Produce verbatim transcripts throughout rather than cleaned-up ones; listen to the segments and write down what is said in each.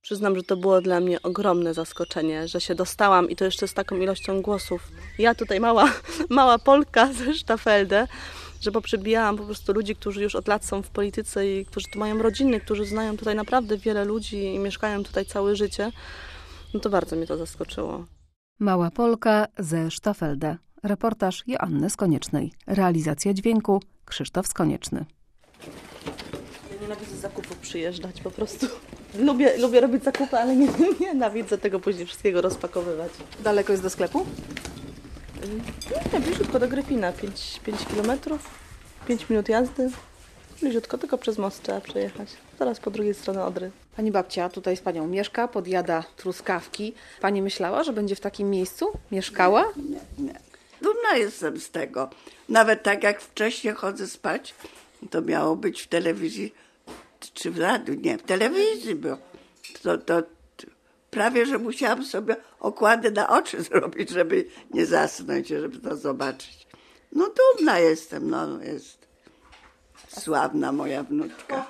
Przyznam, że to było dla mnie ogromne zaskoczenie, że się dostałam i to jeszcze z taką ilością głosów. Ja tutaj mała, mała Polka ze Staffeldy, że poprzebijałam po prostu ludzi, którzy już od lat są w polityce i którzy tu mają rodziny, którzy znają tutaj naprawdę wiele ludzi i mieszkają tutaj całe życie. No to bardzo mnie to zaskoczyło. Mała Polka ze Staffeldy. Reportaż Joanny Skoniecznej. Realizacja dźwięku Krzysztof Skonieczny. Ja nienawidzę zakupów przyjeżdżać po prostu. Lubię, lubię robić zakupy, ale nie, nienawidzę tego później wszystkiego rozpakowywać. Daleko jest do sklepu? Nie, bliziutko do Gryfina, pięć kilometrów, pięć minut jazdy. Bliziutko, tylko przez most trzeba przejechać. Zaraz po drugiej stronie Odry. Pani babcia tutaj z panią mieszka, podjada truskawki. Pani myślała, że będzie w takim miejscu? Mieszkała? Nie, nie. Dumna jestem z tego. Nawet tak jak wcześniej chodzę spać, to miało być w telewizji, czy w radiu, nie, w telewizji było. To, to, to prawie, że musiałam sobie okłady na oczy zrobić, żeby nie zasnąć, żeby to zobaczyć. No dumna jestem, no jest sławna moja wnuczka.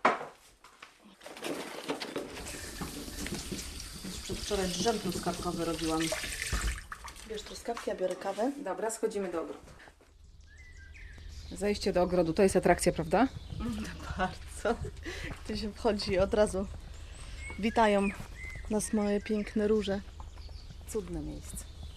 Przedwczoraj drzem truskawkowy robiłam. Bierz truskawki, ja biorę kawę. Dobra, schodzimy do ogrodu. Zejście do ogrodu to jest atrakcja, prawda? Bardzo. Gdy się wchodzi, od razu witają nas moje piękne róże. Cudne miejsce.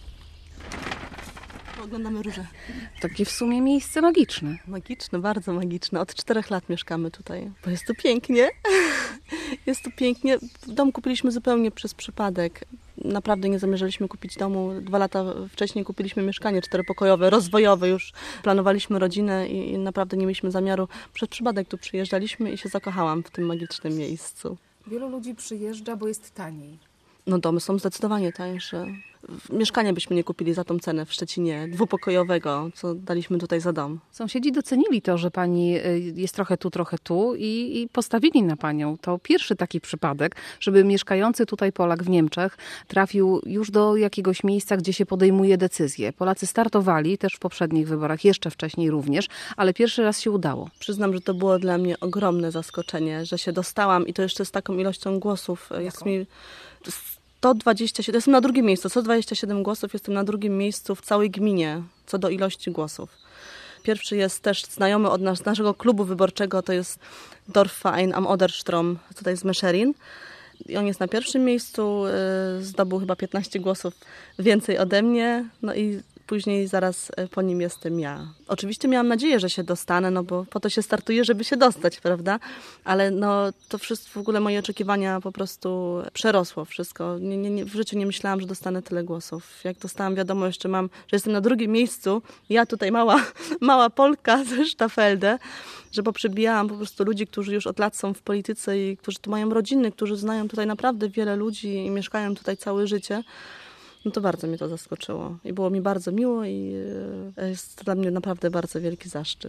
Oglądamy róże. Takie w sumie miejsce magiczne. Magiczne, bardzo magiczne. Od czterech lat mieszkamy tutaj, bo jest tu pięknie. Jest tu pięknie. Dom kupiliśmy zupełnie przez przypadek. Naprawdę nie zamierzaliśmy kupić domu. Dwa lata wcześniej kupiliśmy mieszkanie czteropokojowe, rozwojowe już. Planowaliśmy rodzinę i, i naprawdę nie mieliśmy zamiaru. Przez przypadek tu przyjeżdżaliśmy i się zakochałam w tym magicznym miejscu. Wielu ludzi przyjeżdża, bo jest taniej. No domy są zdecydowanie tańsze. Mieszkanie byśmy nie kupili za tą cenę w Szczecinie, dwupokojowego, co daliśmy tutaj za dom. Sąsiedzi docenili to, że pani jest trochę tu, trochę tu i, i postawili na panią. To pierwszy taki przypadek, żeby mieszkający tutaj Polak w Niemczech trafił już do jakiegoś miejsca, gdzie się podejmuje decyzje. Polacy startowali też w poprzednich wyborach, jeszcze wcześniej również, ale pierwszy raz się udało. Przyznam, że to było dla mnie ogromne zaskoczenie, że się dostałam i to jeszcze z taką ilością głosów. Jest mi sto dwadzieścia siedem, jestem na drugim miejscu, sto dwadzieścia siedem głosów, jestem na drugim miejscu w całej gminie, co do ilości głosów. Pierwszy jest też znajomy od nas, naszego klubu wyborczego, to jest Dorfverein am Oderstrom, tutaj z Mescherin. I on jest na pierwszym miejscu, zdobył chyba piętnaście głosów więcej ode mnie, no i później zaraz po nim jestem ja. Oczywiście miałam nadzieję, że się dostanę, no bo po to się startuje, żeby się dostać, prawda? Ale no to wszystko, w ogóle moje oczekiwania po prostu przerosło wszystko. Nie, nie, nie, w życiu nie myślałam, że dostanę tyle głosów. Jak dostałam wiadomo, jeszcze mam, że jestem na drugim miejscu, ja tutaj mała, mała Polka ze Staffeldy, że poprzebijałam po prostu ludzi, którzy już od lat są w polityce i którzy tu mają rodziny, którzy znają tutaj naprawdę wiele ludzi i mieszkają tutaj całe życie. No to bardzo mnie to zaskoczyło i było mi bardzo miło i jest to dla mnie naprawdę bardzo wielki zaszczyt.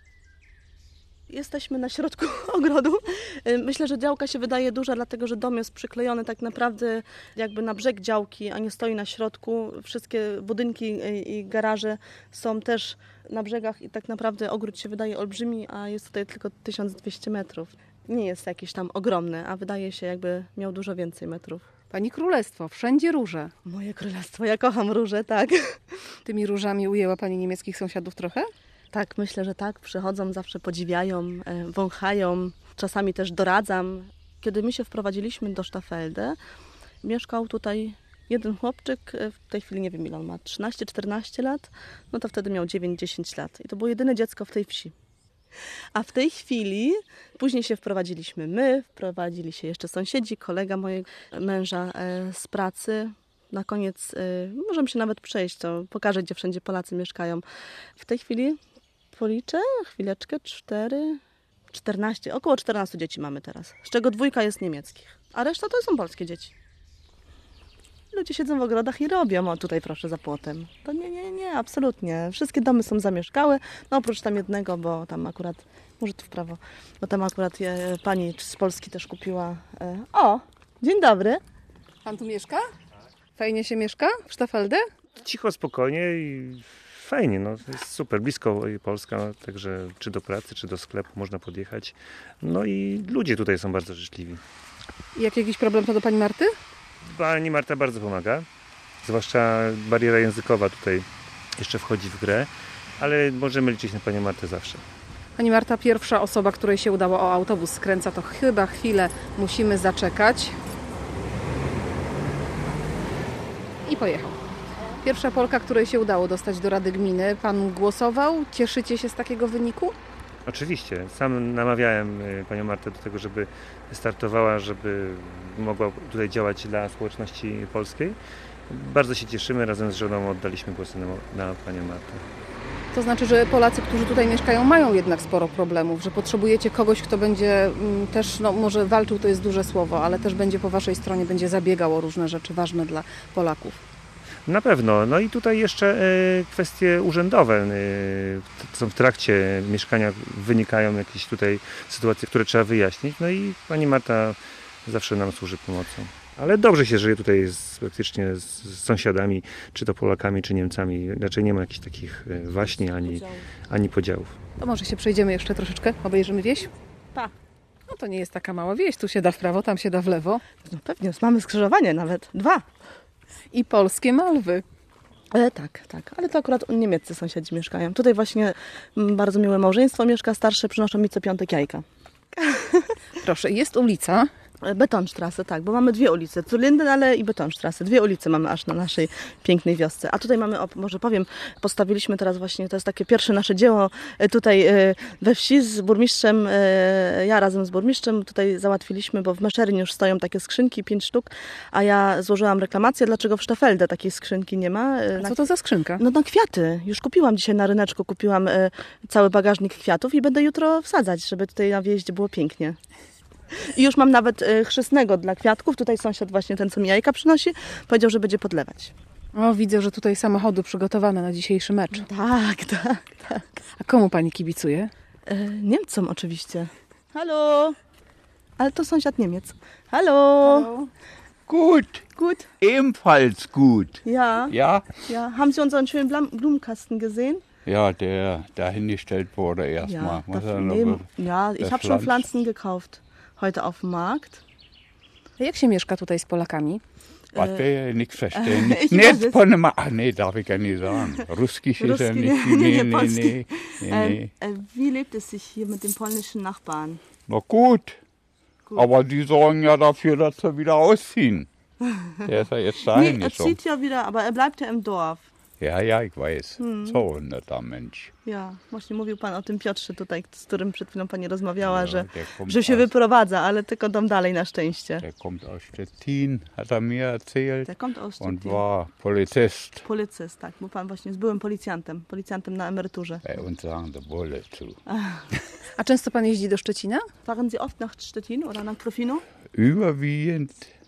Jesteśmy na środku ogrodu. Myślę, że działka się wydaje duża, dlatego że dom jest przyklejony tak naprawdę jakby na brzeg działki, a nie stoi na środku. Wszystkie budynki i garaże są też na brzegach i tak naprawdę ogród się wydaje olbrzymi, a jest tutaj tylko tysiąc dwieście metrów. Nie jest jakiś tam ogromny, a wydaje się jakby miał dużo więcej metrów. Pani królestwo, wszędzie róże. Moje królestwo, ja kocham róże, tak. Tymi różami ujęła pani niemieckich sąsiadów trochę? Tak, myślę, że tak. Przychodzą, zawsze podziwiają, wąchają. Czasami też doradzam. Kiedy my się wprowadziliśmy do Staffeldy, mieszkał tutaj jeden chłopczyk, w tej chwili nie wiem ile on ma, trzynaście czternaście lat, no to wtedy miał dziewięć dziesięć lat. I to było jedyne dziecko w tej wsi. A w tej chwili później się wprowadziliśmy my, wprowadzili się jeszcze sąsiedzi, kolega mojego męża z pracy. Na koniec możemy się nawet przejść, to pokażę, gdzie wszędzie Polacy mieszkają. W tej chwili policzę, chwileczkę, cztery, czternaście, około czternastu dzieci mamy teraz, z czego dwójka jest niemieckich, a reszta to są polskie dzieci. Ludzie siedzą w ogrodach i robią, o tutaj proszę za płotem. To nie, nie, nie, absolutnie. Wszystkie domy są zamieszkałe, no oprócz tam jednego, bo tam akurat, może tu w prawo, bo tam akurat je, pani z Polski też kupiła. E, o, dzień dobry. Pan tu mieszka? Fajnie się mieszka w Staffeldy? Cicho, spokojnie i fajnie, no jest super, blisko Polska, także czy do pracy, czy do sklepu można podjechać. No i ludzie tutaj są bardzo życzliwi. I jak jakiś problem, to do pani Marty? Pani Marta bardzo pomaga, zwłaszcza bariera językowa tutaj jeszcze wchodzi w grę, ale możemy liczyć na panią Martę zawsze. Pani Marta, pierwsza osoba, której się udało, o, autobus skręca, to chyba chwilę musimy zaczekać. I pojechał. Pierwsza Polka, której się udało dostać do Rady Gminy. Pan głosował? Cieszycie się z takiego wyniku? Oczywiście. Sam namawiałem panią Martę do tego, żeby startowała, żeby mogła tutaj działać dla społeczności polskiej. Bardzo się cieszymy. Razem z żoną oddaliśmy głosy na, na panią Martę. To znaczy, że Polacy, którzy tutaj mieszkają, mają jednak sporo problemów, że potrzebujecie kogoś, kto będzie mm, też, no może walczył, to jest duże słowo, ale też będzie po waszej stronie, będzie zabiegał o różne rzeczy ważne dla Polaków. Na pewno. No i tutaj jeszcze e, kwestie urzędowe e, są w trakcie mieszkania, wynikają jakieś tutaj sytuacje, które trzeba wyjaśnić. No i pani Marta zawsze nam służy pomocą. Ale dobrze się żyje tutaj z, praktycznie z, z sąsiadami, czy to Polakami, czy Niemcami. Raczej nie ma jakichś takich e, waśni ani, ani podziałów. To może się przejdziemy jeszcze troszeczkę, obejrzymy wieś? Tak. No to nie jest taka mała wieś, tu się da w prawo, tam się da w lewo. No pewnie, mamy skrzyżowanie nawet, dwa. I polskie malwy. E, tak, tak, ale to akurat niemieccy sąsiedzi mieszkają. Tutaj właśnie m, bardzo miłe małżeństwo mieszka, starsze przynoszą mi co piątek jajka. Proszę, jest ulica. Betonstrasse, tak, bo mamy dwie ulice, zur Lindenallee i Betonstrasse. Dwie ulice mamy aż na naszej pięknej wiosce. A tutaj mamy, o, może powiem, postawiliśmy teraz właśnie, to jest takie pierwsze nasze dzieło tutaj we wsi z burmistrzem, ja razem z burmistrzem tutaj załatwiliśmy, bo w Meszerin już stoją takie skrzynki, pięć sztuk, a ja złożyłam reklamację, dlaczego w Stafelde takiej skrzynki nie ma. A co to za skrzynka? No na kwiaty. Już kupiłam dzisiaj na ryneczku, kupiłam cały bagażnik kwiatów i będę jutro wsadzać, żeby tutaj na wjeździe było pięknie. I już mam nawet y, chrzestnego dla kwiatków. Tutaj sąsiad właśnie ten, co mi jajka przynosi, powiedział, że będzie podlewać. O, widzę, że tutaj samochody przygotowane na dzisiejszy mecz. Tak, tak, tak. A komu pani kibicuje? Y, Niemcom oczywiście. Halo! Ale to sąsiad Niemiec. Halo! Halo. Gut, Gut? ebenfalls gut. Ja. Ja? Ja. Haben Sie unseren schönen Blam- Blumenkasten gesehen? Ja, der dahingestellt wurde erstmal. Ja, Muss er da noch neben, be- ja, ich das habe schon Pflanz- Pflanzen gekauft. Heute auf dem Markt. A jak się mieszka tutaj z Polakami? Was wir ja nichts verstehen. ich Nicht weiß es. von dem, ach nee, darf ich ja nicht sagen. Russisch ist er Ruski, nicht. nee, Nee, nee, Polski. nee. nee, nee. Ähm, äh, wie lebt es sich hier mit dem polnischen Nachbarn? Na gut. Gut. Aber die sorgen ja dafür, dass sie wieder ausziehen. Der ist ja jetzt dahin Nee, er gezogen. zieht ja wieder, aber er bleibt ja im Dorf. Ja, ja, ich weiß. Hm. So ein netter Mensch. Ja, właśnie mówił Pan o tym Piotrze tutaj, z którym przed chwilą Pani rozmawiała, Ja, że, der kommt że się aus- wyprowadza, ale tylko tam dalej na szczęście. Der kommt aus Stettin, hat er mir erzählt. Der kommt aus Und Stettin. war Polizist. Policyst, tak, bo Pan właśnie byłem policjantem, policjantem na emeryturze. Bei uns sagen der Bulle zu. A często pan jeździ do Szczecina? Fahren Sie oft nach Stettin oder nach Gryfino? Überwiegend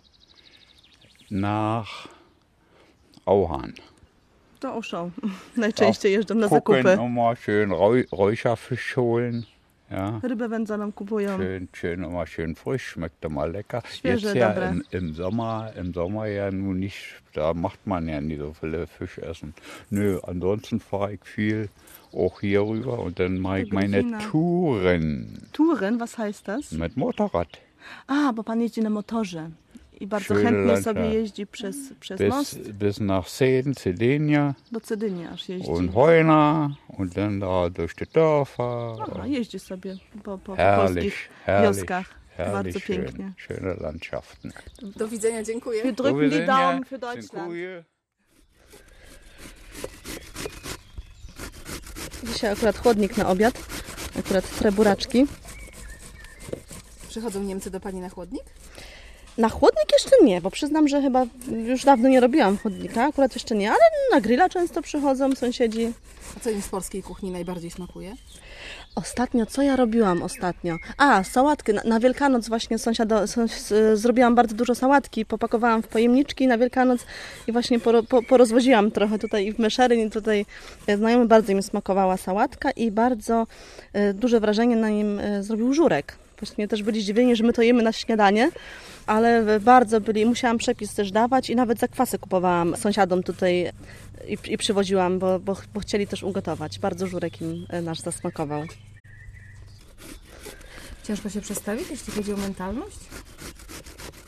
nach Auhan. To uszą. Najczęściej jeżdżą na Gucken, zakupy. nochmal schön Räu- Räucherfisch holen. Ja, Rybę wędzoną kupują. schön, schön, immer schön frisch, schmeckt immer lecker. Świeże, Jetzt ja dobre. im, im Sommer, im Sommer ja nun nicht, da macht man ja nicht so viele Fisch essen. Nö, ansonsten fahre ich viel auch hier rüber und dann mache ich meine Gryfina. Touren Touren, was heißt das? mit Motorrad. A, bo Pan jeździ na motorze i bardzo Schöne chętnie Landschaft. sobie jeździ przez, przez Bis, most bis nach Seden, Cedenia do Cedyni aż jeździ. und Heuna und dann da durch die Dörfer. Aha, jeździ sobie po, po, po Herrlich, polskich herrlich, wioskach. Bardzo herrlich pięknie. schön, schöne Landschaften. Do widzenia, dziękuję. Wir drücken die widzenia. Daumen für Deutschland. Dziękuję. Dzisiaj akurat chłodnik na obiad. Akurat te buraczki. Przychodzą Niemcy do pani na chłodnik? Na chłodnik jeszcze nie, bo przyznam, że chyba już dawno nie robiłam chłodnika. Akurat jeszcze nie, ale na grilla często przychodzą sąsiedzi. A co im z polskiej kuchni najbardziej smakuje? Ostatnio, co ja robiłam ostatnio? A, sałatkę. Na, na Wielkanoc właśnie sąsiado, sąs, zrobiłam bardzo dużo sałatki, popakowałam w pojemniczki na Wielkanoc i właśnie poro, po, porozwoziłam trochę tutaj i w Meszeryn i tutaj znajomy, bardzo im smakowała sałatka i bardzo e, duże wrażenie na nim e, zrobił żurek. Właśnie też byli zdziwieni, że my to jemy na śniadanie, ale bardzo byli, musiałam przepis też dawać i nawet zakwasy kupowałam sąsiadom tutaj i, i przywoziłam, bo, bo, bo chcieli też ugotować. Bardzo żurek im e, nasz zasmakował. Ciężko się przestawić, jeśli chodzi o mentalność?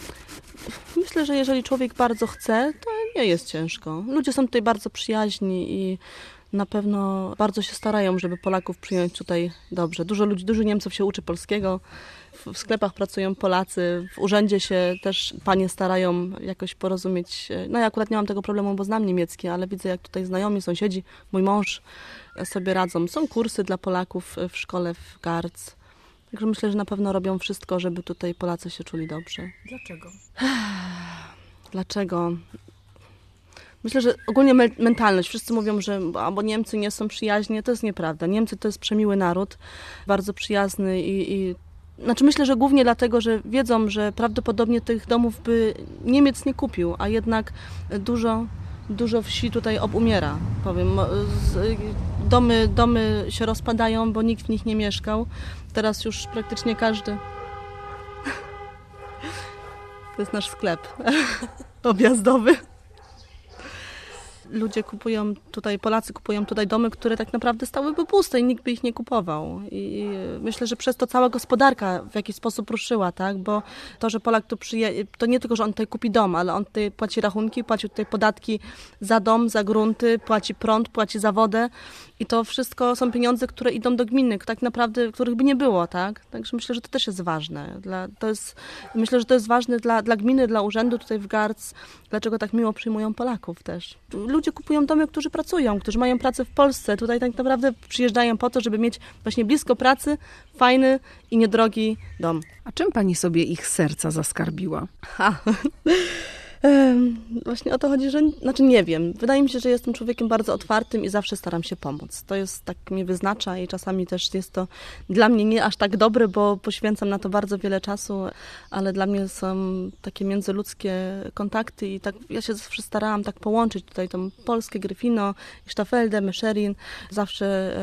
myślę, że jeżeli człowiek bardzo chce, to nie jest ciężko. Ludzie są tutaj bardzo przyjaźni i na pewno bardzo się starają, żeby Polaków przyjąć tutaj dobrze. Dużo ludzi, dużo Niemców się uczy polskiego. W sklepach pracują Polacy, w urzędzie się też panie starają jakoś porozumieć. No ja akurat nie mam tego problemu, bo znam niemiecki, ale widzę, jak tutaj znajomi, sąsiedzi, mój mąż sobie radzą. Są kursy dla Polaków w szkole w Garz. Także myślę, że na pewno robią wszystko, żeby tutaj Polacy się czuli dobrze. Dlaczego? Dlaczego? Myślę, że ogólnie me- mentalność. Wszyscy mówią, że albo Niemcy nie są przyjaźni. To jest nieprawda. Niemcy to jest przemiły naród, bardzo przyjazny i, i znaczy myślę, że głównie dlatego, że wiedzą, że prawdopodobnie tych domów by Niemiec nie kupił, a jednak dużo, dużo wsi tutaj obumiera. Powiem, z, domy, domy się rozpadają, bo nikt w nich nie mieszkał. Teraz już praktycznie każdy. To jest nasz sklep objazdowy. Ludzie kupują tutaj, Polacy kupują tutaj domy, które tak naprawdę stałyby puste i nikt by ich nie kupował. I myślę, że przez to cała gospodarka w jakiś sposób ruszyła, tak? Bo to, że Polak tu przyjedzie, to nie tylko, że on tutaj kupi dom, ale on tutaj płaci rachunki, płaci tutaj podatki za dom, za grunty, płaci prąd, płaci za wodę i to wszystko są pieniądze, które idą do gminy, tak naprawdę, których by nie było, tak? Także myślę, że to też jest ważne. Dla, to jest, myślę, że to jest ważne dla, dla gminy, dla urzędu tutaj w Garz, dlaczego tak miło przyjmują Polaków też. Ludzie kupują domy, którzy pracują, którzy mają pracę w Polsce. Tutaj tak naprawdę przyjeżdżają po to, żeby mieć właśnie blisko pracy fajny i niedrogi dom. A czym pani sobie ich serca zaskarbiła? Ha. Właśnie o to chodzi, że znaczy nie wiem. Wydaje mi się, że jestem człowiekiem bardzo otwartym i zawsze staram się pomóc. To jest tak mnie wyznacza i czasami też jest to dla mnie nie aż tak dobre, bo poświęcam na to bardzo wiele czasu, ale dla mnie są takie międzyludzkie kontakty i tak ja się zawsze starałam tak połączyć tutaj tą polskie Gryfino, Staffeldę, Mescherin. Zawsze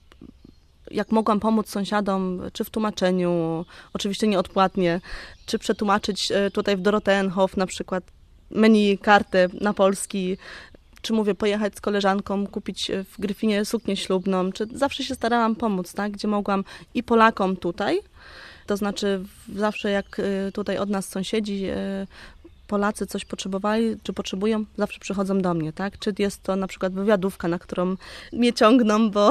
jak mogłam pomóc sąsiadom, czy w tłumaczeniu, oczywiście nieodpłatnie, czy przetłumaczyć tutaj w Dorotheenhof na przykład menu, kartę na polski, czy mówię pojechać z koleżanką, kupić w Gryfinie suknię ślubną, czy zawsze się starałam pomóc, tak, gdzie mogłam i Polakom tutaj, to znaczy zawsze jak tutaj od nas sąsiedzi Polacy coś potrzebowali, czy potrzebują, zawsze przychodzą do mnie, tak? Czy jest to na przykład wywiadówka, na którą mnie ciągną, bo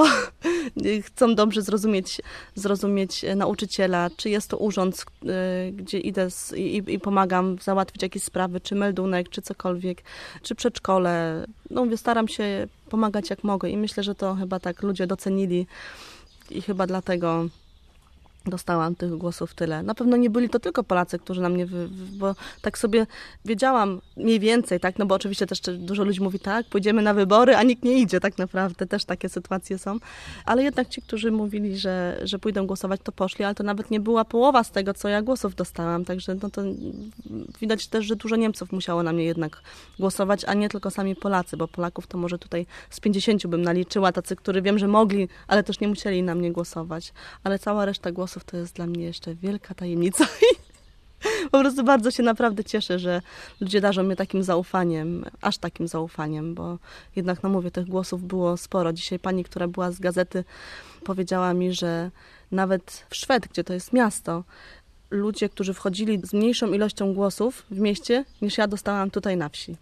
chcą dobrze zrozumieć, zrozumieć nauczyciela, czy jest to urząd, gdzie idę z, i, i pomagam załatwić jakieś sprawy, czy meldunek, czy cokolwiek, czy przedszkole. No mówię, staram się pomagać jak mogę i myślę, że to chyba tak ludzie docenili i chyba dlatego dostałam tych głosów tyle. Na pewno nie byli to tylko Polacy, którzy na mnie, wy, bo tak sobie wiedziałam mniej więcej, tak, no bo oczywiście też dużo ludzi mówi tak, pójdziemy na wybory, a nikt nie idzie tak naprawdę, też takie sytuacje są, ale jednak ci, którzy mówili, że, że pójdą głosować, to poszli, ale to nawet nie była połowa z tego, co ja głosów dostałam, także no to widać też, że dużo Niemców musiało na mnie jednak głosować, a nie tylko sami Polacy, bo Polaków to może tutaj z pięćdziesięciu bym naliczyła, tacy, którzy wiem, że mogli, ale też nie musieli na mnie głosować, ale cała reszta głosów to jest dla mnie jeszcze wielka tajemnica i po prostu bardzo się naprawdę cieszę, że ludzie darzą mnie takim zaufaniem, aż takim zaufaniem, bo jednak, no mówię, tych głosów było sporo. Dzisiaj pani, która była z gazety, powiedziała mi, że nawet w Szwed, gdzie to jest miasto, ludzie, którzy wchodzili z mniejszą ilością głosów w mieście, niż ja dostałam tutaj na wsi.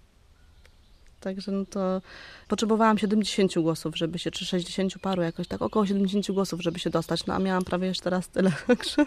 Także no to potrzebowałam siedemdziesięciu głosów, żeby się, czy sześćdziesięciu paru jakoś, tak około siedemdziesięciu głosów, żeby się dostać. No a miałam prawie jeszcze raz tyle, także...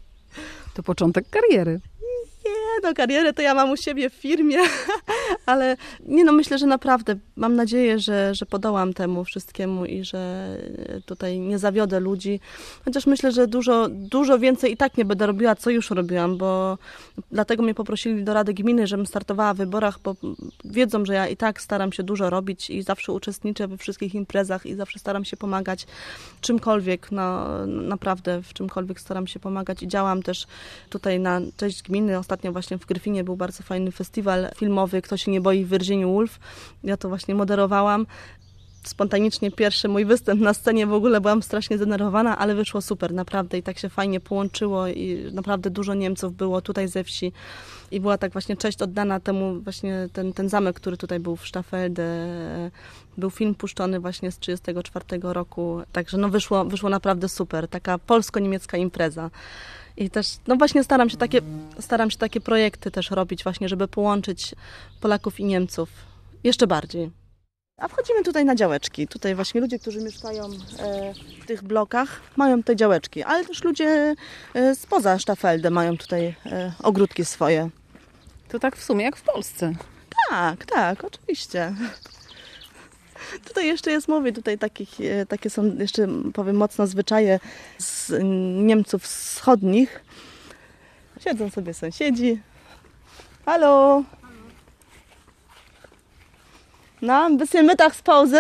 To początek kariery. Nie, no karierę to ja mam u siebie w firmie, ale nie no, myślę, że naprawdę mam nadzieję, że, że podołam temu wszystkiemu i że tutaj nie zawiodę ludzi. Chociaż myślę, że dużo, dużo więcej i tak nie będę robiła, co już robiłam, bo dlatego mnie poprosili do Rady Gminy, żebym startowała w wyborach, bo wiedzą, że ja i tak staram się dużo robić i zawsze uczestniczę we wszystkich imprezach i zawsze staram się pomagać czymkolwiek, no naprawdę w czymkolwiek staram się pomagać i działam też tutaj na cześć gminy. Ostatnio właśnie w Gryfinie był bardzo fajny festiwal filmowy Kto się nie boi, Virginia Woolf. Ja to właśnie moderowałam. Spontanicznie pierwszy mój występ na scenie, w ogóle byłam strasznie zdenerwowana, ale wyszło super, naprawdę i tak się fajnie połączyło i naprawdę dużo Niemców było tutaj ze wsi i była tak właśnie cześć oddana temu właśnie ten, ten zamek, który tutaj był w Staffelde. Był film puszczony właśnie z trzydziestego czwartego roku, także no wyszło, wyszło naprawdę super, taka polsko-niemiecka impreza. I też, no właśnie staram się takie, staram się takie projekty też robić właśnie, żeby połączyć Polaków i Niemców jeszcze bardziej. A wchodzimy tutaj na działeczki. Tutaj właśnie ludzie, którzy mieszkają e, w tych blokach, mają te działeczki, ale też ludzie e, spoza Staffeldy mają tutaj e, ogródki swoje. To tak w sumie jak w Polsce. Tak, tak, oczywiście. Tutaj jeszcze jest, mówię, tutaj takich, e, takie są jeszcze, powiem, mocno zwyczaje z Niemców wschodnich. Siedzą sobie sąsiedzi. Halo! Na, ein bisschen Mittagspause.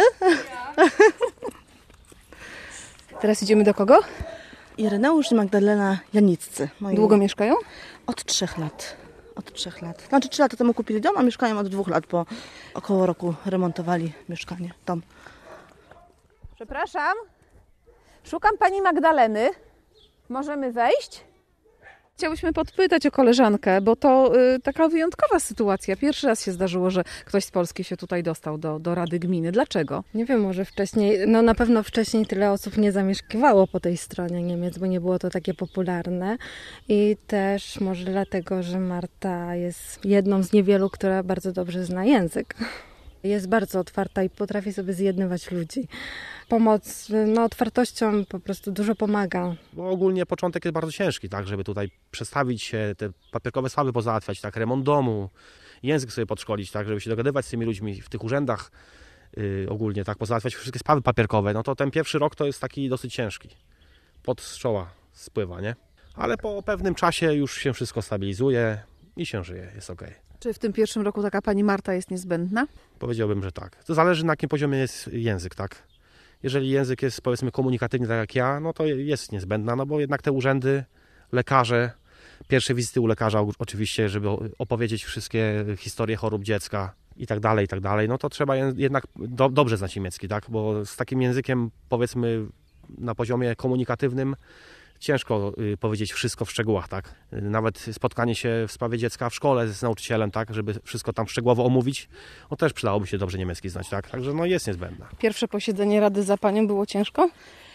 Teraz idziemy do kogo? Ireneusz i Magdalena Janiccy. Moi... Długo mieszkają? Od trzech lat. Od trzech lat. Znaczy trzy lata temu kupili dom, a mieszkają od dwóch lat, bo około roku remontowali mieszkanie, dom. Przepraszam, szukam pani Magdaleny. Możemy wejść? Chciałyśmy podpytać o koleżankę, bo to y, taka wyjątkowa sytuacja. Pierwszy raz się zdarzyło, że ktoś z Polski się tutaj dostał do, do Rady Gminy. Dlaczego? Nie wiem, może wcześniej, no na pewno wcześniej tyle osób nie zamieszkiwało po tej stronie Niemiec, bo nie było to takie popularne. I też może dlatego, że Marta jest jedną z niewielu, która bardzo dobrze zna język. Jest bardzo otwarta i potrafi sobie zjednywać ludzi. Pomoc, no otwartością po prostu dużo pomaga. Bo ogólnie początek jest bardzo ciężki, tak, żeby tutaj przestawić się, te papierkowe sprawy pozałatwiać, tak, remont domu, język sobie podszkolić, tak, żeby się dogadywać z tymi ludźmi w tych urzędach, yy, ogólnie, tak, pozałatwiać wszystkie sprawy papierkowe, no to ten pierwszy rok to jest taki dosyć ciężki. Pot z czoła spływa, nie? Ale po pewnym czasie już się wszystko stabilizuje i się żyje, jest okej. Czy w tym pierwszym roku taka pani Marta jest niezbędna? Powiedziałbym, że tak. To zależy, na jakim poziomie jest język, tak. Jeżeli język jest, powiedzmy, komunikatywny, tak jak ja, no to jest niezbędna, no bo jednak te urzędy, lekarze, pierwsze wizyty u lekarza oczywiście, żeby opowiedzieć wszystkie historie chorób dziecka i tak dalej, i tak dalej, no to trzeba jednak do, dobrze znać niemiecki, tak, bo z takim językiem, powiedzmy, na poziomie komunikatywnym ciężko y, powiedzieć wszystko w szczegółach, tak. Nawet spotkanie się w sprawie dziecka w szkole z nauczycielem, tak, żeby wszystko tam szczegółowo omówić, no też przydałoby się dobrze niemiecki znać, tak. Także no jest niezbędna. Pierwsze posiedzenie Rady za panią było ciężko?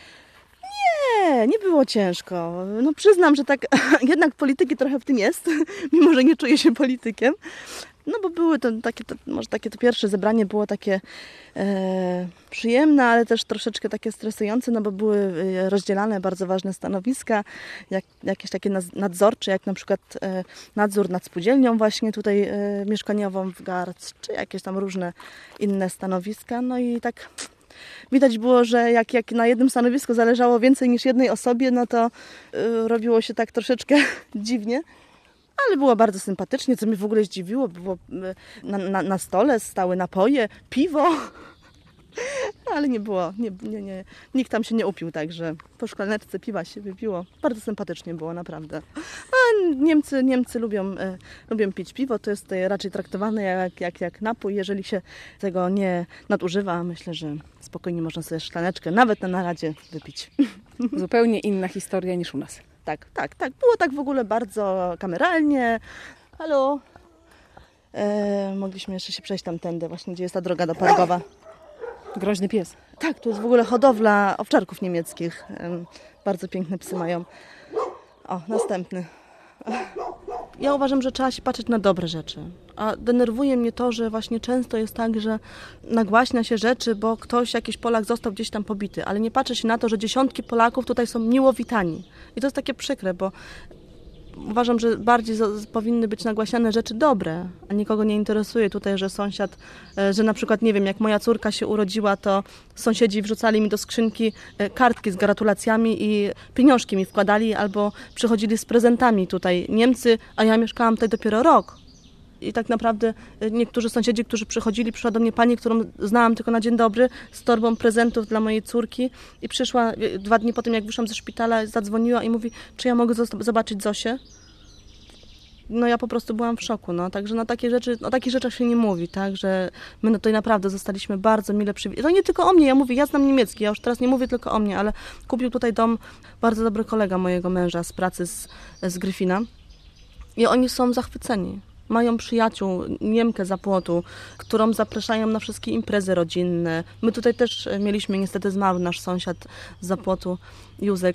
Nie, nie było ciężko. No przyznam, że tak jednak polityki trochę w tym jest, mimo że nie czuję się politykiem. No bo były to takie, to, może takie to pierwsze zebranie było takie e, przyjemne, ale też troszeczkę takie stresujące, no bo były rozdzielane bardzo ważne stanowiska, jak, jakieś takie nadzorcze, jak na przykład e, nadzór nad spółdzielnią właśnie tutaj e, mieszkaniową w Garz, czy jakieś tam różne inne stanowiska. No i tak widać było, że jak, jak na jednym stanowisku zależało więcej niż jednej osobie, no to e, robiło się tak troszeczkę dziwnie. Ale było bardzo sympatycznie, co mnie w ogóle zdziwiło, było na, na, na stole stały napoje, piwo, ale nie było, nie, nie, nie, nikt tam się nie upił, także po szklaneczce piwa się wypiło. Bardzo sympatycznie było, naprawdę. A Niemcy, Niemcy lubią, e, lubią pić piwo, to jest tutaj raczej traktowane jak, jak, jak napój, jeżeli się tego nie nadużywa, myślę, że spokojnie można sobie szklaneczkę nawet na naradzie wypić. Zupełnie inna historia niż u nas. Tak, tak, tak. Było tak w ogóle bardzo kameralnie. Halo. E, mogliśmy jeszcze się przejść tamtędy, właśnie gdzie jest ta droga do Pargowa. Groźny pies. Tak, tu jest w ogóle hodowla owczarków niemieckich. E, bardzo piękne psy mają. O, następny. Ja uważam, że trzeba się patrzeć na dobre rzeczy. A denerwuje mnie to, że właśnie często jest tak, że nagłaśnia się rzeczy, bo ktoś, jakiś Polak został gdzieś tam pobity, ale nie patrzy się na to, że dziesiątki Polaków tutaj są miło witani. I to jest takie przykre, bo uważam, że bardziej z, powinny być nagłaśniane rzeczy dobre, a nikogo nie interesuje tutaj, że sąsiad, że na przykład, nie wiem, jak moja córka się urodziła, to sąsiedzi wrzucali mi do skrzynki kartki z gratulacjami i pieniążki mi wkładali, albo przychodzili z prezentami tutaj Niemcy, a ja mieszkałam tutaj dopiero rok. I tak naprawdę niektórzy sąsiedzi, którzy przychodzili, przyszła do mnie pani, którą znałam tylko na dzień dobry, z torbą prezentów dla mojej córki i przyszła dwa dni po tym, jak wyszłam ze szpitala, zadzwoniła i mówi, czy ja mogę zobaczyć Zosię? No ja po prostu byłam w szoku, no, także na takie rzeczy, o takich rzeczach się nie mówi, tak, że my tutaj naprawdę zostaliśmy bardzo mile przywitani. To nie tylko o mnie, ja mówię, ja znam niemiecki, ja już teraz nie mówię tylko o mnie, ale kupił tutaj dom bardzo dobry kolega mojego męża z pracy z, z Gryfina i oni są zachwyceni. Mają przyjaciół, Niemkę za płotu, którą zapraszają na wszystkie imprezy rodzinne. My tutaj też mieliśmy, niestety zmarł nasz sąsiad z Zapłotu, Józek,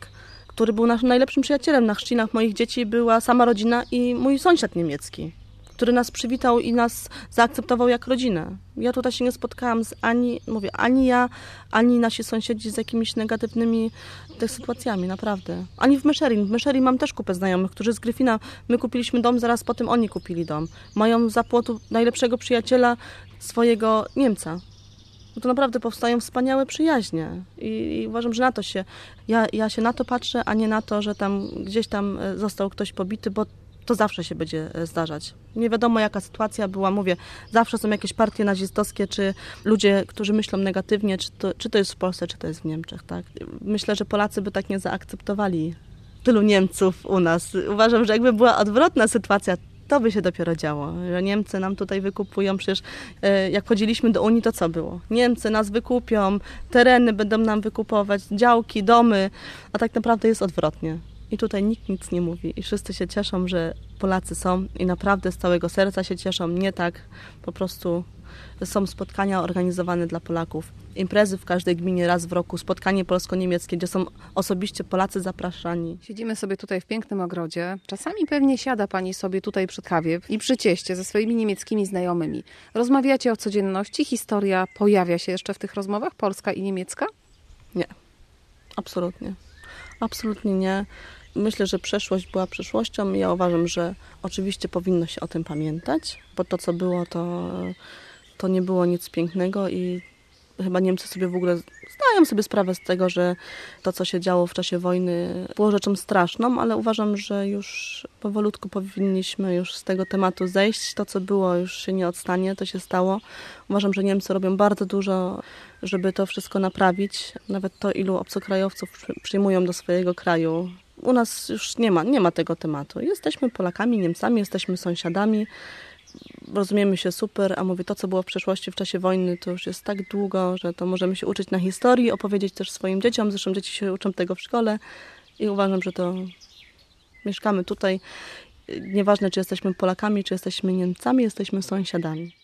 który był naszym najlepszym przyjacielem. Na chrzcinach moich dzieci była sama rodzina i mój sąsiad niemiecki, który nas przywitał i nas zaakceptował jak rodzinę. Ja tutaj się nie spotkałam z ani, mówię, ani ja, ani nasi sąsiedzi z jakimiś negatywnymi tych sytuacjami, naprawdę. Ani w Meszerin. W Meszerin mam też kupę znajomych, którzy z Gryfina, my kupiliśmy dom, zaraz po tym oni kupili dom. Mają za płotu najlepszego przyjaciela swojego Niemca. No to naprawdę powstają wspaniałe przyjaźnie I, i uważam, że na to się, ja, ja się na to patrzę, a nie na to, że tam gdzieś tam został ktoś pobity, bo to zawsze się będzie zdarzać. Nie wiadomo jaka sytuacja była, mówię, zawsze są jakieś partie nazistowskie, czy ludzie, którzy myślą negatywnie, czy to, czy to jest w Polsce, czy to jest w Niemczech, tak? Myślę, że Polacy by tak nie zaakceptowali tylu Niemców u nas. Uważam, że jakby była odwrotna sytuacja, to by się dopiero działo, że Niemcy nam tutaj wykupują, przecież jak wchodziliśmy do Unii, to co było? Niemcy nas wykupią, tereny będą nam wykupować, działki, domy, a tak naprawdę jest odwrotnie. I tutaj nikt nic nie mówi i wszyscy się cieszą, że Polacy są i naprawdę z całego serca się cieszą, nie tak, po prostu są spotkania organizowane dla Polaków. Imprezy w każdej gminie raz w roku, spotkanie polsko-niemieckie, gdzie są osobiście Polacy zapraszani. Siedzimy sobie tutaj w pięknym ogrodzie. Czasami pewnie siada pani sobie tutaj przy kawie i przy cieście ze swoimi niemieckimi znajomymi. Rozmawiacie o codzienności? Historia pojawia się jeszcze w tych rozmowach? Polska i niemiecka? Nie, absolutnie. Absolutnie nie. Myślę, że przeszłość była przyszłością. Ja uważam, że oczywiście powinno się o tym pamiętać, bo to, co było, to, to nie było nic pięknego i chyba Niemcy sobie w ogóle zdają sobie sprawę z tego, że to, co się działo w czasie wojny, było rzeczą straszną, ale uważam, że już powolutku powinniśmy już z tego tematu zejść. To, co było, już się nie odstanie, to się stało. Uważam, że Niemcy robią bardzo dużo, żeby to wszystko naprawić. Nawet to, ilu obcokrajowców przyjmują do swojego kraju. U nas już nie ma, nie ma tego tematu. Jesteśmy Polakami, Niemcami, jesteśmy sąsiadami. Rozumiemy się super, a mówię, to co było w przeszłości w czasie wojny, to już jest tak długo, że to możemy się uczyć na historii, opowiedzieć też swoim dzieciom, zresztą dzieci się uczą tego w szkole i uważam, że to mieszkamy tutaj, nieważne czy jesteśmy Polakami, czy jesteśmy Niemcami, jesteśmy sąsiadami.